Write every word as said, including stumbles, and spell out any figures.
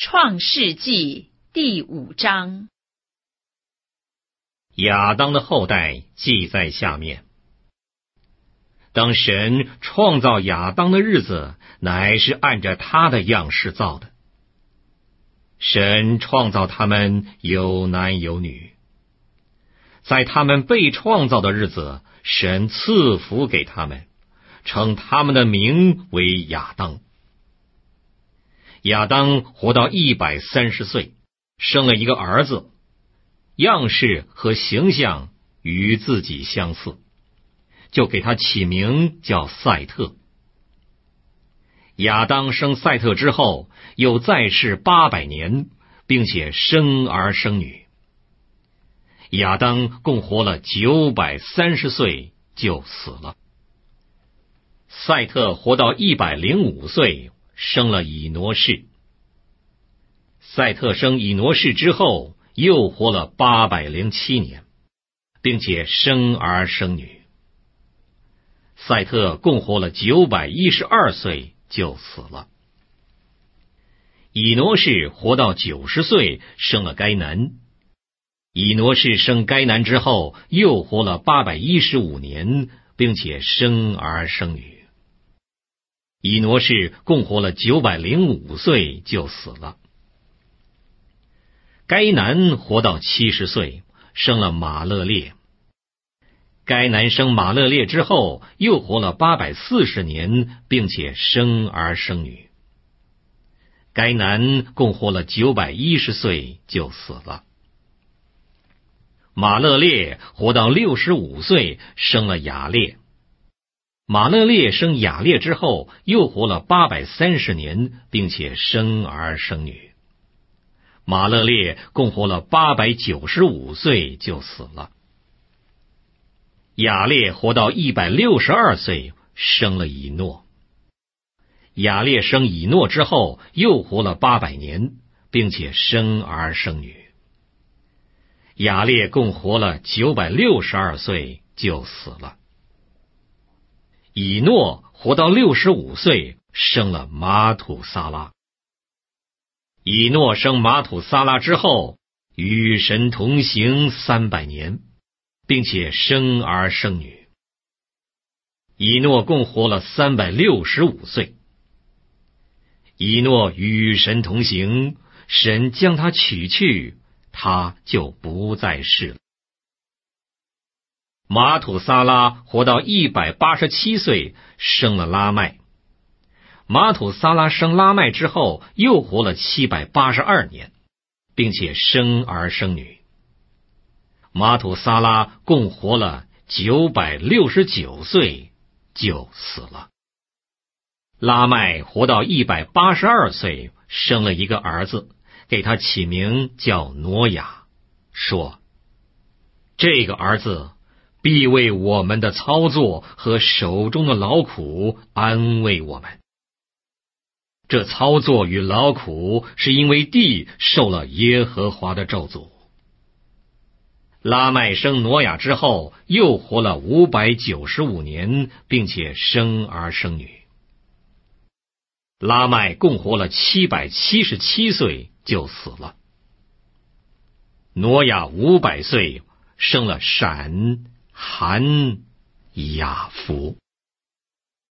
创世纪第五章。 亚当的后代记在下面。当神创造亚当的日子，乃是按着他的样式造的。神创造他们有男有女。在他们被创造的日子，神赐福给他们，称他们的名为亚当。亚当活到一百三十岁，生了一个儿子，样式和形象与自己相似，就给他起名叫赛特。亚当生赛特之后，又在世八百年，并且生儿生女。亚当共活了九百三十岁就死了。赛特活到一百零五岁，生了以挪士。赛特生以挪士之后，又活了八百零七年，并且生儿生女。赛特共活了九百一十二岁就死了。以挪士活到九十岁，生了该南。以挪士生该南之后，又活了八百一十五年，并且生儿生女。以挪士共活了九百零五岁就死了。该南活到七十岁，生了马勒列。该南生马勒列之后，又活了八百四十年，并且生儿生女。该南共活了九百一十岁就死了。马勒列活到六十五岁，生了雅列。马勒列生雅列之后，又活了八百三十年，并且生儿生女。马勒列共活了八百九十五岁就死了。雅列活到一百六十二岁，生了以诺。雅列生以诺之后，又活了八百年，并且生儿生女。雅列共活了九百六十二岁就死了。以诺活到六十五岁，生了马土撒拉。以诺生马土撒拉之后，与神同行三百年，并且生儿生女。以诺共活了三百六十五岁。以诺与神同行，神将他取去，他就不再世了。马土撒拉活到一百八十七岁，生了拉麦。马土撒拉生拉麦之后，又活了七百八十二年，并且生儿生女。马土撒拉共活了九百六十九岁就死了。拉麦活到一百八十二岁，生了一个儿子，给他起名叫挪亚，说：这个儿子必为我们的操作和手中的劳苦安慰我们。这操作与劳苦是因为地受了耶和华的咒诅。拉麦生挪亚之后，又活了五百九十五年，并且生儿生女。拉麦共活了七百七十七岁就死了。挪亚五百岁，生了闪、含、雅弗。